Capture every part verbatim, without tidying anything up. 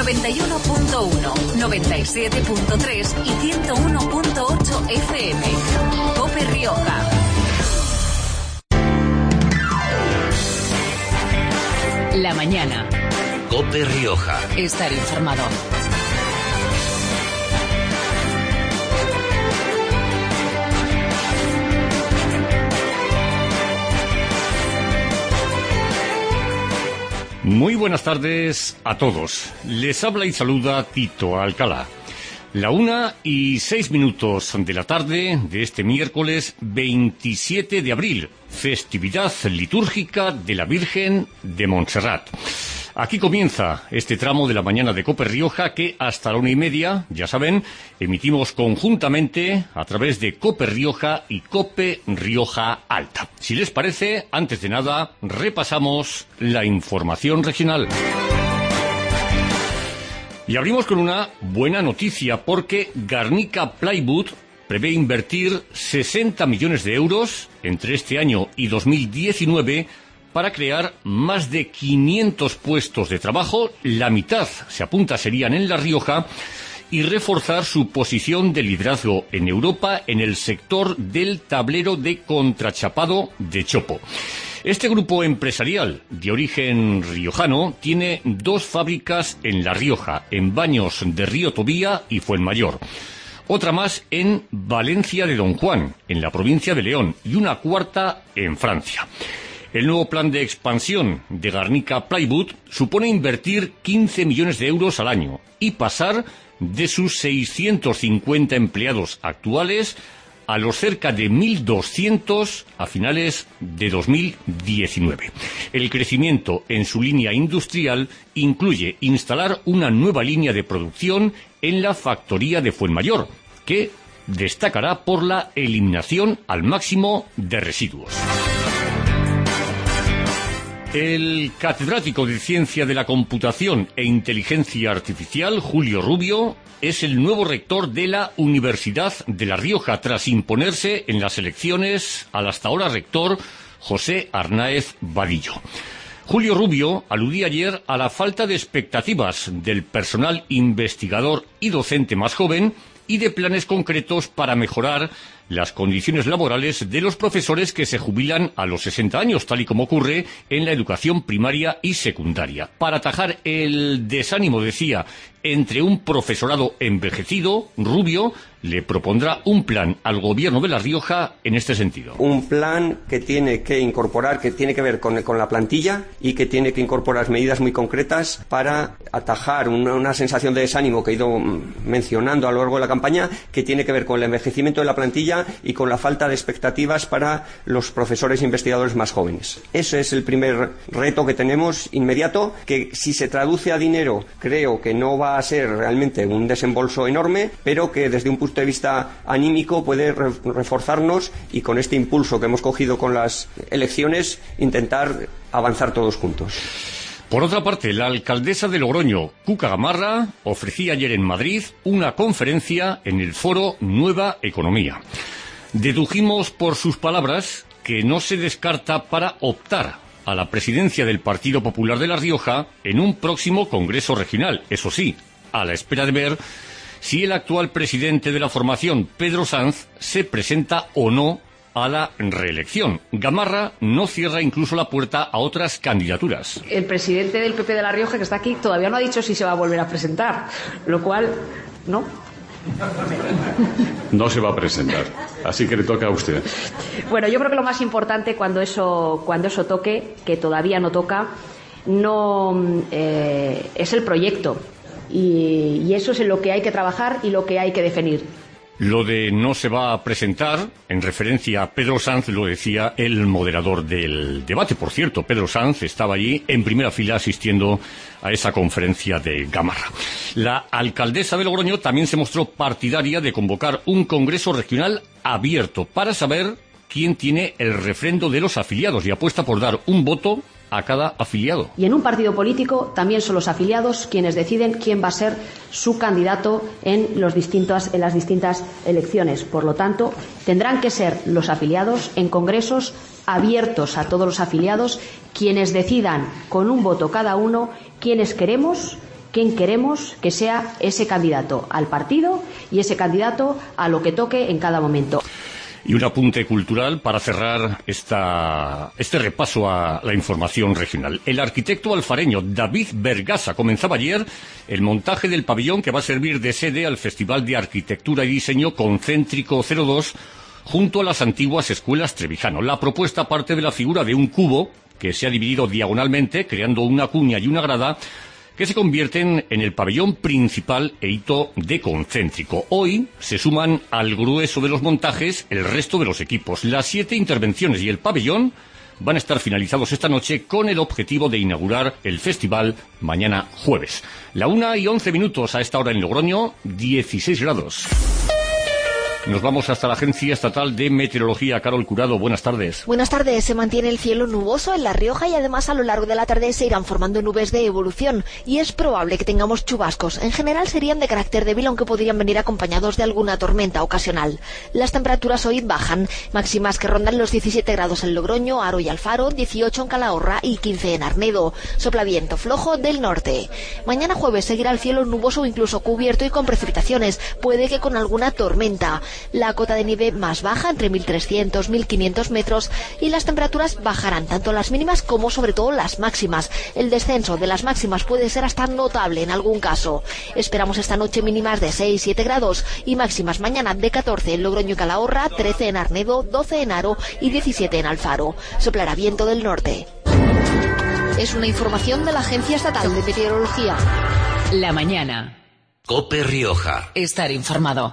noventa y uno punto uno, noventa y siete punto tres y ciento uno punto ocho F M. COPE Rioja. La mañana. COPE Rioja. Estar informado. Muy buenas tardes a todos. Les habla y saluda Tito Alcalá. La una y seis minutos de la tarde de este miércoles veintisiete de abril, festividad litúrgica de la Virgen de Montserrat. Aquí comienza este tramo de la mañana de COPE Rioja que hasta la una y media, ya saben, emitimos conjuntamente a través de COPE Rioja y COPE Rioja Alta. Si les parece, antes de nada, repasamos la información regional. Y abrimos con una buena noticia porque Garnica Plywood prevé invertir sesenta millones de euros entre este año y dos mil diecinueve para crear más de quinientos puestos de trabajo, la mitad, se apunta, serían en La Rioja, y reforzar su posición de liderazgo en Europa en el sector del tablero de contrachapado de chopo. Este grupo empresarial de origen riojano tiene dos fábricas en La Rioja, en Baños de Río Tobía y Fuenmayor. Otra más en Valencia de Don Juan, en la provincia de León, y una cuarta en Francia. El nuevo plan de expansión de Garnica Plywood supone invertir quince millones de euros al año y pasar de sus seiscientos cincuenta empleados actuales a los cerca de mil doscientos a finales de dos mil diecinueve. El crecimiento en su línea industrial incluye instalar una nueva línea de producción en la factoría de Fuenmayor, que destacará por la eliminación al máximo de residuos. El catedrático de Ciencia de la Computación e Inteligencia Artificial, Julio Rubio, es el nuevo rector de la Universidad de La Rioja, tras imponerse en las elecciones al hasta ahora rector José Arnáez Vadillo. Julio Rubio aludía ayer a la falta de expectativas del personal investigador y docente más joven y de planes concretos para mejorar las condiciones laborales de los profesores que se jubilan a los sesenta años, tal y como ocurre en la educación primaria y secundaria. Para atajar el desánimo, decía, entre un profesorado envejecido, Rubio le propondrá un plan al gobierno de La Rioja en este sentido. Un plan que tiene que incorporar, que tiene que ver con, con la plantilla y que tiene que incorporar medidas muy concretas para atajar una, una sensación de desánimo que he ido mencionando a lo largo de la campaña, que tiene que ver con el envejecimiento de la plantilla y con la falta de expectativas para los profesores e investigadores más jóvenes. Ese es el primer reto que tenemos inmediato, que si se traduce a dinero creo que no va a ser realmente un desembolso enorme, pero que desde un punto de vista anímico puede re- reforzarnos y con este impulso que hemos cogido con las elecciones intentar avanzar todos juntos. Por otra parte, la alcaldesa de Logroño, Cuca Gamarra, ofrecía ayer en Madrid una conferencia en el foro Nueva Economía. Dedujimos por sus palabras que no se descarta para optar a la presidencia del Partido Popular de La Rioja en un próximo congreso regional, eso sí, a la espera de ver si el actual presidente de la formación, Pedro Sanz, se presenta o no a la reelección. Gamarra no cierra incluso la puerta a otras candidaturas. El presidente del P P de La Rioja, que está aquí, todavía no ha dicho si se va a volver a presentar, lo cual, ¿no? No se va a presentar, así que le toca a usted. Bueno, yo creo que lo más importante cuando eso, cuando eso toque, que todavía no toca, no eh, es el proyecto. Y, y eso es en lo que hay que trabajar y lo que hay que definir. Lo de no se va a presentar, en referencia a Pedro Sanz, lo decía el moderador del debate. Por cierto, Pedro Sanz estaba allí en primera fila asistiendo a esa conferencia de Gamarra. La alcaldesa de Logroño también se mostró partidaria de convocar un congreso regional abierto para saber quién tiene el refrendo de los afiliados y apuesta por dar un voto a cada afiliado. Y en un partido político también son los afiliados quienes deciden quién va a ser su candidato en, los distintos, en las distintas elecciones. Por lo tanto, tendrán que ser los afiliados en congresos abiertos a todos los afiliados quienes decidan con un voto cada uno quiénes queremos quién queremos que sea ese candidato al partido y ese candidato a lo que toque en cada momento. Y un apunte cultural para cerrar esta, este repaso a la información regional. El arquitecto alfareño David Bergasa comenzaba ayer el montaje del pabellón que va a servir de sede al Festival de Arquitectura y Diseño Concéntrico cero dos junto a las antiguas escuelas Trevijano. La propuesta parte de la figura de un cubo que se ha dividido diagonalmente, creando una cuña y una grada, que se convierten en el pabellón principal e hito de Concéntrico. Hoy se suman al grueso de los montajes el resto de los equipos. Las siete intervenciones y el pabellón van a estar finalizados esta noche con el objetivo de inaugurar el festival mañana jueves. La una y once minutos a esta hora en Logroño, dieciséis grados. Nos vamos hasta la Agencia Estatal de Meteorología. Carol Curado, buenas tardes. Buenas tardes. Se mantiene el cielo nuboso en La Rioja y además a lo largo de la tarde se irán formando nubes de evolución y es probable que tengamos chubascos. En general serían de carácter débil, aunque podrían venir acompañados de alguna tormenta ocasional. Las temperaturas hoy bajan, máximas que rondan los diecisiete grados en Logroño, Haro y Alfaro, dieciocho en Calahorra y quince en Arnedo. Sopla viento flojo del norte. Mañana jueves seguirá el cielo nuboso o incluso cubierto y con precipitaciones, puede que con alguna tormenta. La cota de nieve más baja, entre mil trescientos y mil quinientos metros, y las temperaturas bajarán tanto las mínimas como sobre todo las máximas. El descenso de las máximas puede ser hasta notable en algún caso. Esperamos esta noche mínimas de seis a siete grados y máximas mañana de catorce en Logroño y Calahorra, trece en Arnedo, doce en Haro y diecisiete en Alfaro. Soplará viento del norte. Es una información de la Agencia Estatal de Meteorología. La mañana. COPE Rioja. Estar informado.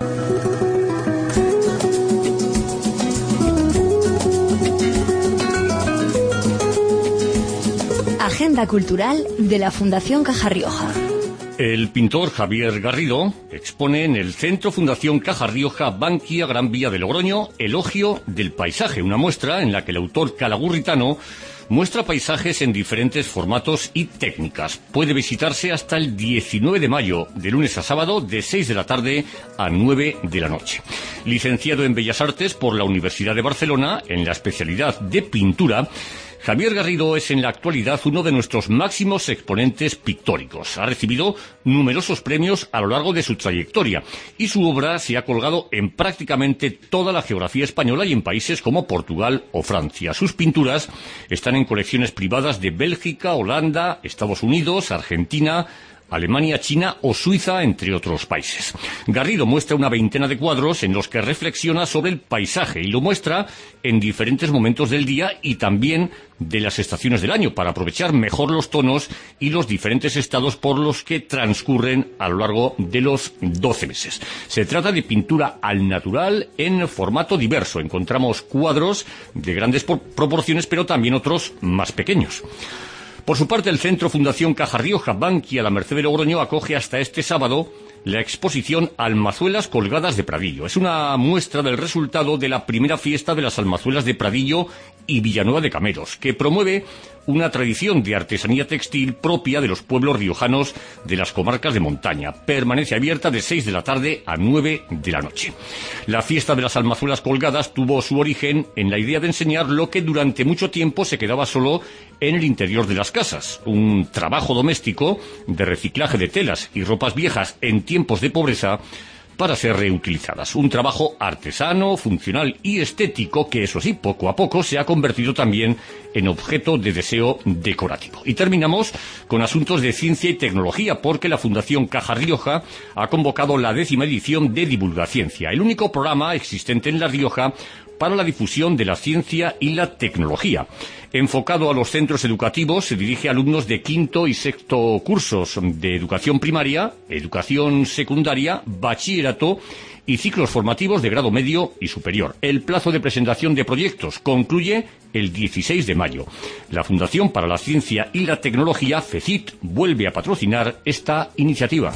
Agenda cultural de la Fundación Caja Rioja. El pintor Javier Garrido expone en el Centro Fundación Caja Rioja Bankia Gran Vía de Logroño Elogio del Paisaje, una muestra en la que el autor calagurritano muestra paisajes en diferentes formatos y técnicas. Puede visitarse hasta el diecinueve de mayo, de lunes a sábado, de seis de la tarde a nueve de la noche. Licenciado en Bellas Artes por la Universidad de Barcelona en la especialidad de pintura, Javier Garrido es en la actualidad uno de nuestros máximos exponentes pictóricos. Ha recibido numerosos premios a lo largo de su trayectoria y su obra se ha colgado en prácticamente toda la geografía española y en países como Portugal o Francia. Sus pinturas están en colecciones privadas de Bélgica, Holanda, Estados Unidos, Argentina, Alemania, China o Suiza, entre otros países. Garrido muestra una veintena de cuadros en los que reflexiona sobre el paisaje y lo muestra en diferentes momentos del día y también de las estaciones del año para aprovechar mejor los tonos y los diferentes estados por los que transcurren a lo largo de los doce meses. Se trata de pintura al natural en formato diverso. Encontramos cuadros de grandes proporciones, pero también otros más pequeños. Por su parte, el Centro Fundación Caja Rioja Bankia La Merced de Logroño acoge hasta este sábado la exposición Almazuelas colgadas de Pradillo. Es una muestra del resultado de la primera fiesta de las almazuelas de Pradillo y Villanueva de Cameros, que promueve una tradición de artesanía textil propia de los pueblos riojanos de las comarcas de montaña. Permanece abierta de seis de la tarde a nueve de la noche. La fiesta de las almazuelas colgadas tuvo su origen en la idea de enseñar lo que durante mucho tiempo se quedaba solo en el interior de las casas, un trabajo doméstico de reciclaje de telas y ropas viejas en tiempos de pobreza para ser reutilizadas. Un trabajo artesano, funcional y estético que, eso sí, poco a poco se ha convertido también en objeto de deseo decorativo. Y terminamos con asuntos de ciencia y tecnología, porque la Fundación Caja Rioja ha convocado la décima edición de Divulgaciencia, el único programa existente en La Rioja para la difusión de la ciencia y la tecnología. Enfocado a los centros educativos, se dirige a alumnos de quinto y sexto cursos de educación primaria, educación secundaria, bachillerato y ciclos formativos de grado medio y superior. El plazo de presentación de proyectos concluye el dieciséis de mayo. La Fundación para la Ciencia y la Tecnología, FECIT, vuelve a patrocinar esta iniciativa.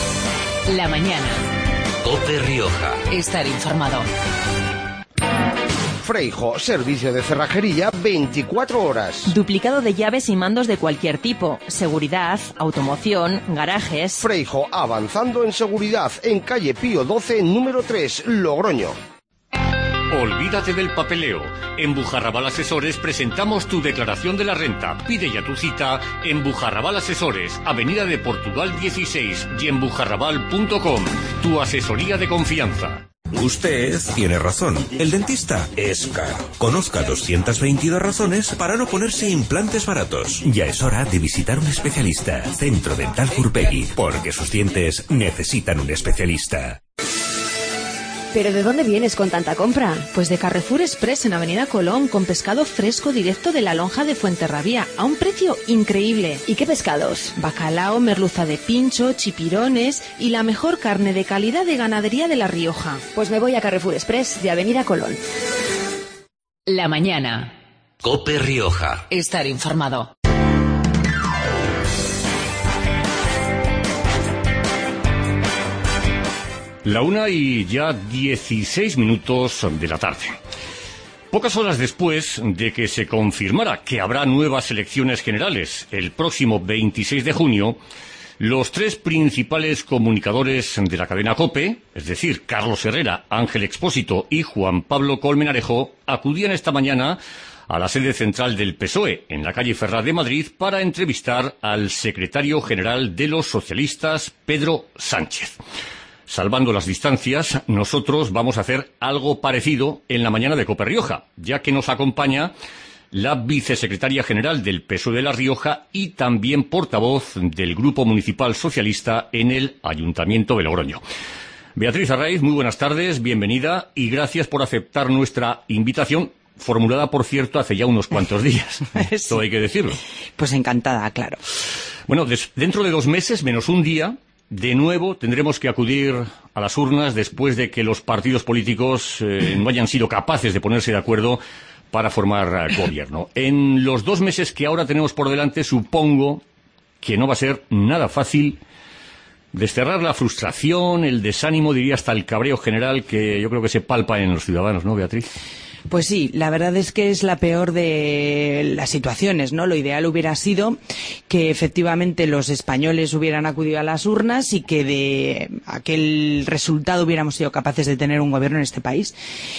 La mañana. COPE Rioja. Estar informado. Freijo, servicio de cerrajería veinticuatro horas. Duplicado de llaves y mandos de cualquier tipo. Seguridad, automoción, garajes. Freijo, avanzando en seguridad, en calle Pío doce, número tres, Logroño. Olvídate del papeleo. En Bujarrabal Asesores presentamos tu declaración de la renta. Pide ya tu cita en Bujarrabal Asesores, Avenida de Portugal dieciséis y en bujarrabal punto com. Tu asesoría de confianza. Usted tiene razón. El dentista es caro. Conozca doscientas veintidós razones para no ponerse implantes baratos. Ya es hora de visitar un especialista. Centro Dental Furpegui, porque sus dientes necesitan un especialista. ¿Pero de dónde vienes con tanta compra? Pues de Carrefour Express en Avenida Colón, con pescado fresco directo de la lonja de Fuenterrabía, a un precio increíble. ¿Y qué pescados? Bacalao, merluza de pincho, chipirones y la mejor carne de calidad de ganadería de La Rioja. Pues me voy a Carrefour Express de Avenida Colón. La mañana. COPE Rioja. Estar informado. La una y ya dieciséis minutos de la tarde. Pocas horas después de que se confirmara que habrá nuevas elecciones generales el próximo veintiséis de junio, los tres principales comunicadores de la cadena COPE, es decir, Carlos Herrera, Ángel Expósito y Juan Pablo Colmenarejo, acudían esta mañana a la sede central del P S O E, en la calle Ferraz de Madrid, para entrevistar al secretario general de los socialistas, Pedro Sánchez. Salvando las distancias, nosotros vamos a hacer algo parecido en la mañana de COPE Rioja, ya que nos acompaña la vicesecretaria general del P S O E de La Rioja y también portavoz del Grupo Municipal Socialista en el Ayuntamiento de Logroño. Beatriz Arraiz, muy buenas tardes, bienvenida y gracias por aceptar nuestra invitación, formulada, por cierto, hace ya unos cuantos días. Esto hay que decirlo. Pues encantada, claro. Bueno, des- dentro de dos meses, menos un día, de nuevo tendremos que acudir a las urnas después de que los partidos políticos eh, no hayan sido capaces de ponerse de acuerdo para formar eh, gobierno. En los dos meses que ahora tenemos por delante, supongo que no va a ser nada fácil desterrar la frustración, el desánimo, diría hasta el cabreo general que yo creo que se palpa en los ciudadanos, ¿no, Beatriz? Pues sí, la verdad es que es la peor de las situaciones, ¿no? Lo ideal hubiera sido que efectivamente los españoles hubieran acudido a las urnas y que de aquel resultado hubiéramos sido capaces de tener un gobierno en este país.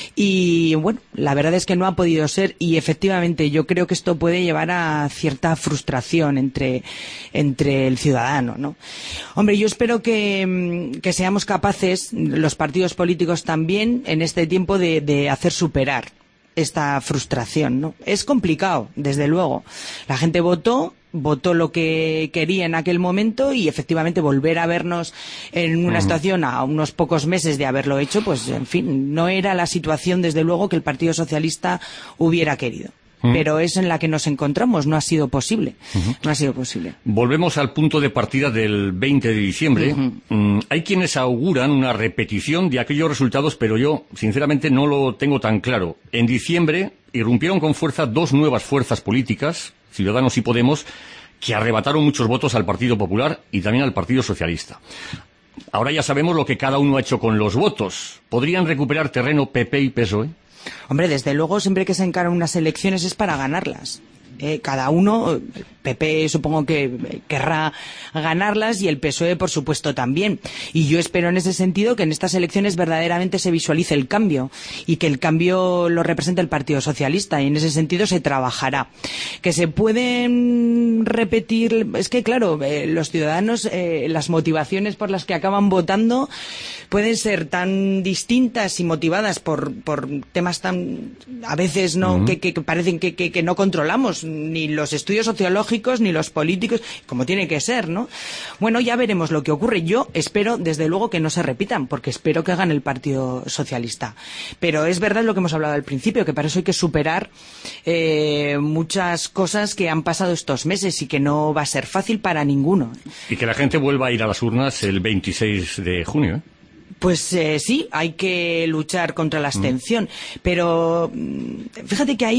Y bueno, la verdad es que no ha podido ser y efectivamente yo creo que esto puede llevar a cierta frustración entre, entre el ciudadano, ¿no? Hombre, yo espero que, que seamos capaces, los partidos políticos también, en este tiempo de, de hacer superar esta frustración, ¿no? Es complicado, desde luego. La gente votó, votó lo que quería en aquel momento y efectivamente volver a vernos en una uh-huh. situación a unos pocos meses de haberlo hecho, pues en fin, no era la situación, desde luego, que el Partido Socialista hubiera querido. Uh-huh. Pero es en la que nos encontramos, no ha sido posible. Uh-huh. No ha sido posible. Volvemos al punto de partida del veinte de diciembre. Uh-huh. Mm, hay quienes auguran una repetición de aquellos resultados, pero yo, sinceramente, no lo tengo tan claro. En diciembre irrumpieron con fuerza dos nuevas fuerzas políticas, Ciudadanos y Podemos, que arrebataron muchos votos al Partido Popular y también al Partido Socialista. Ahora ya sabemos lo que cada uno ha hecho con los votos. ¿Podrían recuperar terreno P P y P S O E? Hombre, desde luego, siempre que se encaran unas elecciones es para ganarlas. Eh, cada uno, el P P supongo que querrá ganarlas y el P S O E, por supuesto, también. Y yo espero en ese sentido que en estas elecciones verdaderamente se visualice el cambio y que el cambio lo represente el Partido Socialista y en ese sentido se trabajará. Que se pueden repetir, es que claro, eh, los ciudadanos, eh, las motivaciones por las que acaban votando pueden ser tan distintas y motivadas por, por temas tan, a veces, no, uh-huh. que, que, que parecen que, que, que no controlamos ni los estudios sociológicos ni los políticos, como tiene que ser, ¿no? Bueno, ya veremos lo que ocurre. Yo espero, desde luego, que no se repitan, porque espero que hagan el Partido Socialista. Pero es verdad lo que hemos hablado al principio, que para eso hay que superar eh, muchas cosas que han pasado estos meses y que no va a ser fácil para ninguno. Y que la gente vuelva a ir a las urnas el veintiséis de junio, ¿eh? Pues eh, sí, hay que luchar contra la abstención, mm. pero fíjate que ahí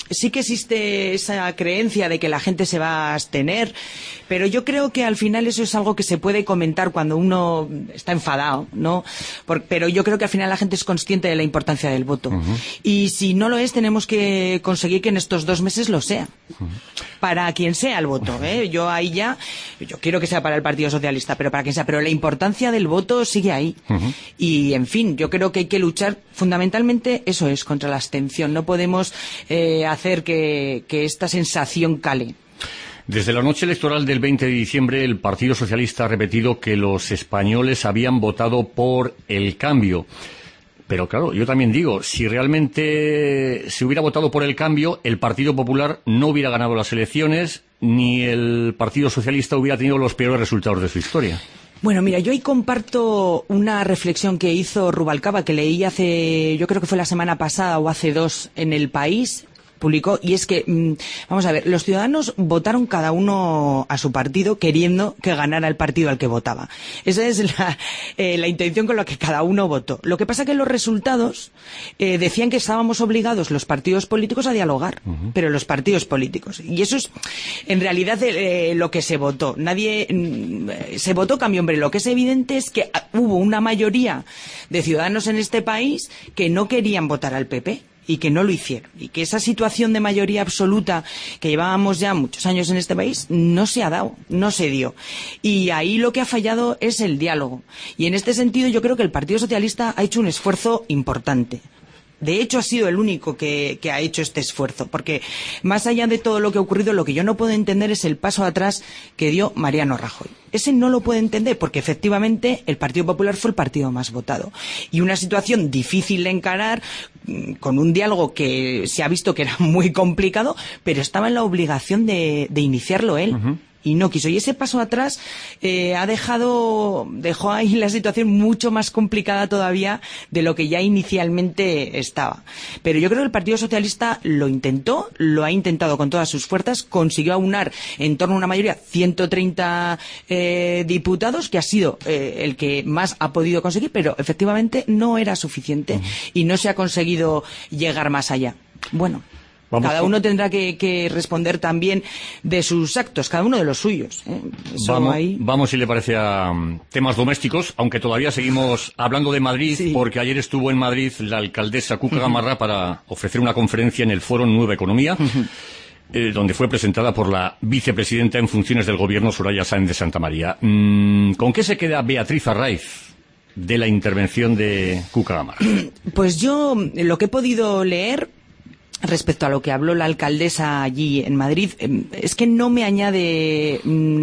sí que existe esa creencia de que la gente se va a abstener, pero yo creo que al final eso es algo que se puede comentar cuando uno está enfadado, ¿no? Por, pero yo creo que al final la gente es consciente de la importancia del voto. Uh-huh. Y si no lo es, tenemos que conseguir que en estos dos meses lo sea. Uh-huh. Para quien sea el voto, ¿eh? Yo ahí ya, yo quiero que sea para el Partido Socialista, pero para quien sea. Pero la importancia del voto sigue ahí. Uh-huh. Y, en fin, yo creo que hay que luchar fundamentalmente, eso es, contra la abstención. No podemos eh, hacer que, que esta sensación cale. Desde la noche electoral del veinte de diciembre, el Partido Socialista ha repetido que los españoles habían votado por el cambio. Pero claro, yo también digo, si realmente se hubiera votado por el cambio, el Partido Popular no hubiera ganado las elecciones, ni el Partido Socialista hubiera tenido los peores resultados de su historia. Bueno, mira, yo ahí comparto una reflexión que hizo Rubalcaba, que leí hace, yo creo que fue la semana pasada o hace dos en El País. Publicó, y es que, vamos a ver, los ciudadanos votaron cada uno a su partido queriendo que ganara el partido al que votaba. Esa es la, eh, la intención con la que cada uno votó. Lo que pasa que los resultados eh, decían que estábamos obligados los partidos políticos a dialogar, uh-huh. pero los partidos políticos. Y eso es, en realidad, eh, lo que se votó. Nadie, mm, se votó cambio, hombre. Lo que es evidente es que hubo una mayoría de ciudadanos en este país que no querían votar al P P. Y que no lo hicieron. Y que esa situación de mayoría absoluta que llevábamos ya muchos años en este país no se ha dado, no se dio. Y ahí lo que ha fallado es el diálogo. Y en este sentido yo creo que el Partido Socialista ha hecho un esfuerzo importante. De hecho, ha sido el único que, que ha hecho este esfuerzo, porque más allá de todo lo que ha ocurrido, lo que yo no puedo entender es el paso atrás que dio Mariano Rajoy. Ese no lo puedo entender, porque efectivamente el Partido Popular fue el partido más votado. Y una situación difícil de encarar, con un diálogo que se ha visto que era muy complicado, pero estaba en la obligación de, de iniciarlo él. Uh-huh. Y no quiso. Y ese paso atrás eh, ha dejado, dejó ahí la situación mucho más complicada todavía de lo que ya inicialmente estaba. Pero yo creo que el Partido Socialista lo intentó, lo ha intentado con todas sus fuerzas, consiguió aunar en torno a una mayoría ciento treinta eh, diputados, que ha sido eh, el que más ha podido conseguir, pero efectivamente no era suficiente uh-huh. y no se ha conseguido llegar más allá. Bueno. Vamos cada uno tendrá que, que responder también de sus actos, cada uno de los suyos. ¿eh? Eso vamos, ahí... vamos, si le parece, a um, temas domésticos, aunque todavía seguimos hablando de Madrid, sí. porque ayer estuvo en Madrid la alcaldesa Cuca Gamarra uh-huh. para ofrecer una conferencia en el Foro Nueva Economía, uh-huh. eh, donde fue presentada por la vicepresidenta en funciones del Gobierno, Soraya Sáenz de Santamaría. Mm, ¿Con qué se queda Beatriz Arraiz de la intervención de Cuca Gamarra? Pues yo, lo que he podido leer respecto a lo que habló la alcaldesa allí en Madrid, es que no me añade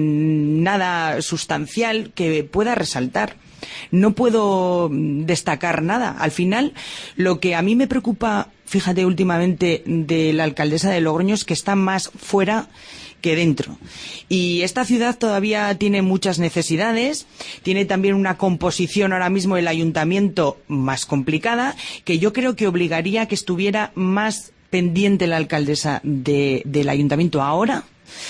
nada sustancial que pueda resaltar. No puedo destacar nada. Al final, lo que a mí me preocupa, fíjate, últimamente de la alcaldesa de Logroño es que está más fuera que dentro. Y esta ciudad todavía tiene muchas necesidades, tiene también una composición ahora mismo del ayuntamiento más complicada, que yo creo que obligaría a que estuviera más pendiente la alcaldesa de, del ayuntamiento ahora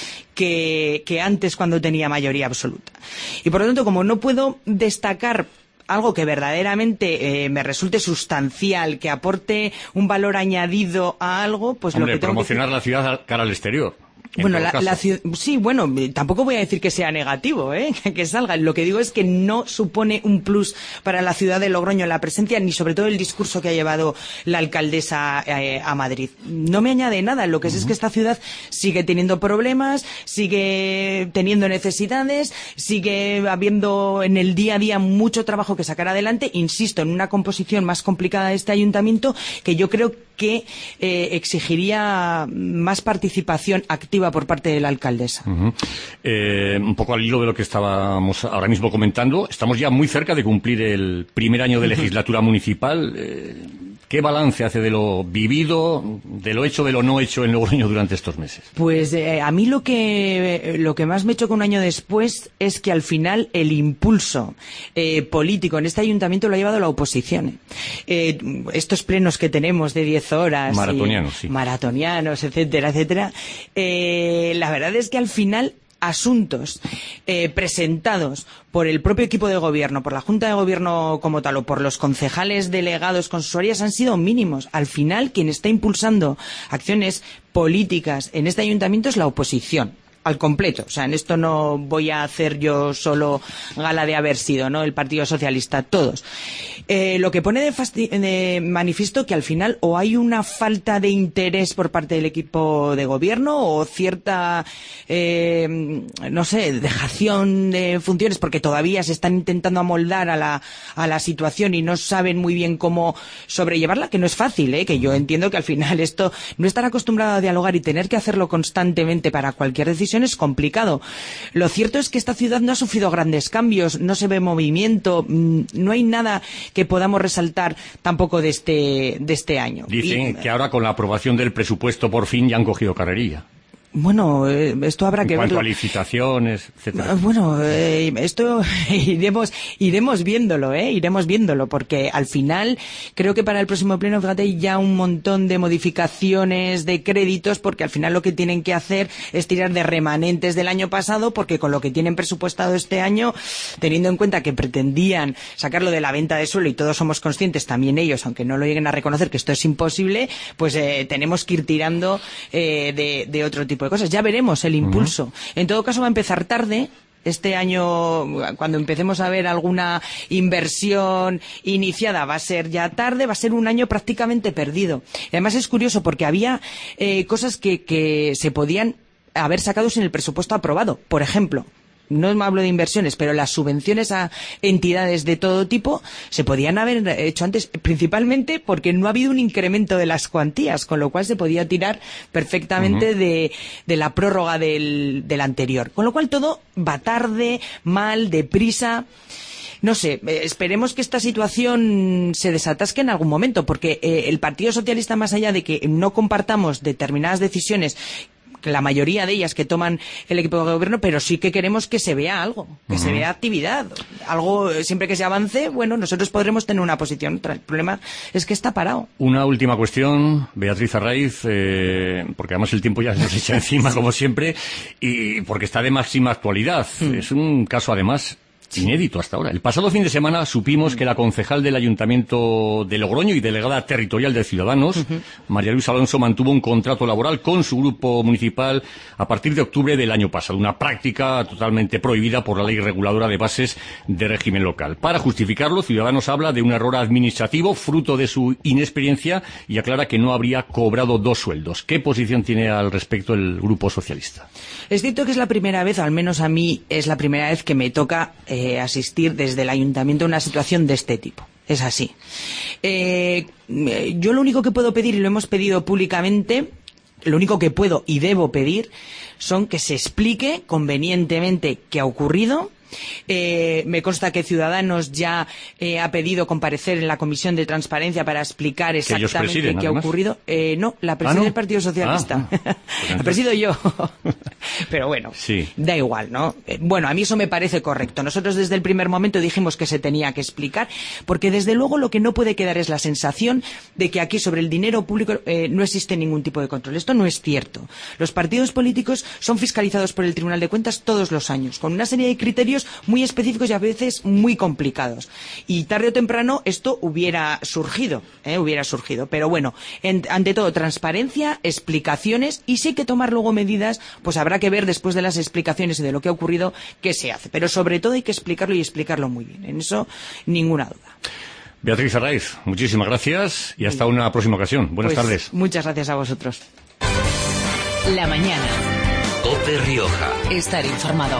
que, que antes cuando tenía mayoría absoluta. Y por lo tanto, como no puedo destacar algo que verdaderamente eh, me resulte sustancial, que aporte un valor añadido a algo, pues Hombre, lo que tengo promocionar que... la ciudad cara al exterior. Bueno, la, la ciudad, sí, bueno, tampoco voy a decir que sea negativo, ¿eh? que salga. Lo que digo es que no supone un plus para la ciudad de Logroño la presencia, ni sobre todo el discurso que ha llevado la alcaldesa eh, a Madrid. No me añade nada. Lo que sé uh-huh. es que esta ciudad sigue teniendo problemas, sigue teniendo necesidades, sigue habiendo en el día a día mucho trabajo que sacar adelante. Insisto, en una composición más complicada de este ayuntamiento, que yo creo que eh, exigiría más participación activa por parte de la alcaldesa. Uh-huh. Eh, un poco al hilo de lo que estábamos ahora mismo comentando, estamos ya muy cerca de cumplir el primer año de legislatura uh-huh. municipal. Eh, ¿Qué balance hace de lo vivido, de lo hecho, de lo no hecho en Logroño durante estos meses? Pues eh, a mí lo que lo que más me choca un año después es que al final el impulso eh, político en este ayuntamiento lo ha llevado la oposición. Eh, estos plenos que tenemos de diez horas, maratonianos, y, sí. maratonianos, etcétera, etcétera. Eh, la verdad es que al final asuntos eh, presentados por el propio equipo de gobierno, por la Junta de Gobierno como tal, o por los concejales delegados consensuarias, han sido mínimos. Al final, quien está impulsando acciones políticas en este ayuntamiento es la oposición. Al completo, o sea, en esto no voy a hacer yo solo gala de haber sido, ¿no? El Partido Socialista, todos. Eh, lo que pone de, fasti- de manifiesto que al final o hay una falta de interés por parte del equipo de gobierno o cierta, eh, no sé, dejación de funciones porque todavía se están intentando amoldar a la, a la situación y no saben muy bien cómo sobrellevarla, que no es fácil, ¿eh? Que yo entiendo que al final esto, no estar acostumbrado a dialogar y tener que hacerlo constantemente para cualquier decisión es complicado. Lo cierto es que esta ciudad no ha sufrido grandes cambios, no se ve movimiento, no hay nada que podamos resaltar tampoco de este, de este año. Dicen y, que ahora con la aprobación del presupuesto por fin ya han cogido carrerilla. Bueno, eh, esto habrá que verlo. En cuanto a licitaciones, etcétera. Bueno, eh, esto iremos iremos viéndolo, ¿eh? Iremos viéndolo, porque al final creo que para el próximo pleno, fíjate, hay ya un montón de modificaciones de créditos, porque al final lo que tienen que hacer es tirar de remanentes del año pasado, porque con lo que tienen presupuestado este año, teniendo en cuenta que pretendían sacarlo de la venta de suelo, y todos somos conscientes, también ellos, aunque no lo lleguen a reconocer, que esto es imposible, pues eh, tenemos que ir tirando eh, de, de otro tipo de cosas. Ya veremos el impulso. Uh-huh. En todo caso va a empezar tarde. Este año, cuando empecemos a ver alguna inversión iniciada, va a ser ya tarde, va a ser un año prácticamente perdido. Y además es curioso porque había eh, cosas que, que se podían haber sacado sin el presupuesto aprobado. Por ejemplo, no me hablo de inversiones, pero las subvenciones a entidades de todo tipo se podían haber hecho antes, principalmente porque no ha habido un incremento de las cuantías, con lo cual se podía tirar perfectamente uh-huh. de, de la prórroga del, del anterior. Con lo cual todo va tarde, mal, deprisa. No sé, eh, esperemos que esta situación se desatasque en algún momento, porque eh, el Partido Socialista, más allá de que no compartamos determinadas decisiones, la mayoría de ellas que toman el equipo de gobierno, pero sí que queremos que se vea algo, que uh-huh. se vea actividad. Algo, siempre que se avance, bueno, nosotros podremos tener una posición. El problema es que está parado. Una última cuestión, Beatriz Arraiz, eh, porque además el tiempo ya se nos echa encima, como siempre, y porque está de máxima actualidad. Mm. Es un caso, además, inédito hasta ahora. El pasado fin de semana supimos que la concejal del Ayuntamiento de Logroño y delegada territorial de Ciudadanos, uh-huh. María Luisa Alonso, mantuvo un contrato laboral con su grupo municipal a partir de octubre del año pasado, una práctica totalmente prohibida por la Ley Reguladora de Bases de Régimen Local. Para justificarlo, Ciudadanos habla de un error administrativo fruto de su inexperiencia y aclara que no habría cobrado dos sueldos. ¿Qué posición tiene al respecto el Grupo Socialista? Es cierto que es la primera vez, al menos a mí, es la primera vez que me toca eh, asistir desde el ayuntamiento a una situación de este tipo. Es así. Eh, yo lo único que puedo pedir, y lo hemos pedido públicamente, lo único que puedo y debo pedir son que se explique convenientemente qué ha ocurrido. Eh, me consta que Ciudadanos ya eh, ha pedido comparecer en la Comisión de Transparencia para explicar exactamente qué ha ocurrido. Eh, no, la preside ¿Ah, no? el Partido Socialista. Ah, ah. Pues la presido yo. Pero bueno, sí. Da igual, ¿no? Eh, bueno, a mí eso me parece correcto. Nosotros desde el primer momento dijimos que se tenía que explicar, porque desde luego lo que no puede quedar es la sensación de que aquí sobre el dinero público eh, no existe ningún tipo de control. Esto no es cierto. Los partidos políticos son fiscalizados por el Tribunal de Cuentas todos los años, con una serie de criterios muy específicos y a veces muy complicados. Y tarde o temprano esto hubiera surgido, ¿eh? hubiera surgido. Pero bueno, en, ante todo, transparencia, explicaciones, y si hay que tomar luego medidas, pues habrá que ver después de las explicaciones y de lo que ha ocurrido qué se hace. Pero sobre todo hay que explicarlo y explicarlo muy bien. En eso, ninguna duda. Beatriz Arraiz, muchísimas gracias y hasta una próxima ocasión. Buenas pues, tardes. Muchas gracias a vosotros. La mañana. COPE Rioja. Estar informado.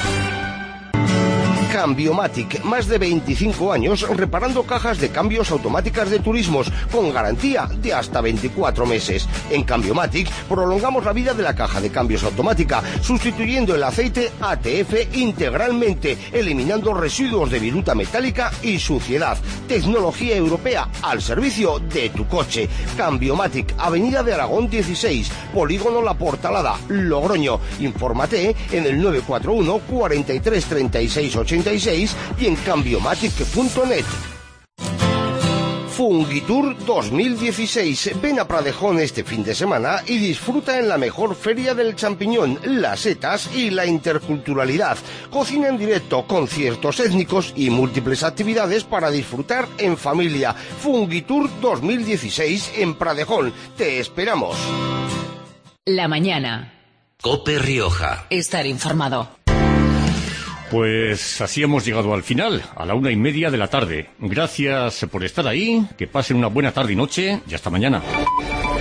Cambiomatic, más de veinticinco años reparando cajas de cambios automáticas de turismos con garantía de hasta veinticuatro meses. En Cambiomatic prolongamos la vida de la caja de cambios automática, sustituyendo el aceite A T F integralmente, eliminando residuos de viruta metálica y suciedad. Tecnología europea al servicio de tu coche. Cambiomatic, Avenida de Aragón dieciséis, Polígono La Portalada, Logroño. Infórmate en el nueve cuatro uno, cuarenta y tres, treinta y seis, ochenta y seis y en cambiomatic punto net. Fungitour dos mil dieciséis. Ven a Pradejón este fin de semana y disfruta en la mejor feria del champiñón, las setas y la interculturalidad. Cocina en directo, conciertos étnicos y múltiples actividades para disfrutar en familia. Fungitour dos mil dieciséis en Pradejón. Te esperamos. La mañana. COPE Rioja. Estar informado. Pues así hemos llegado al final, a la una y media de la tarde. Gracias por estar ahí, que pasen una buena tarde y noche y hasta mañana.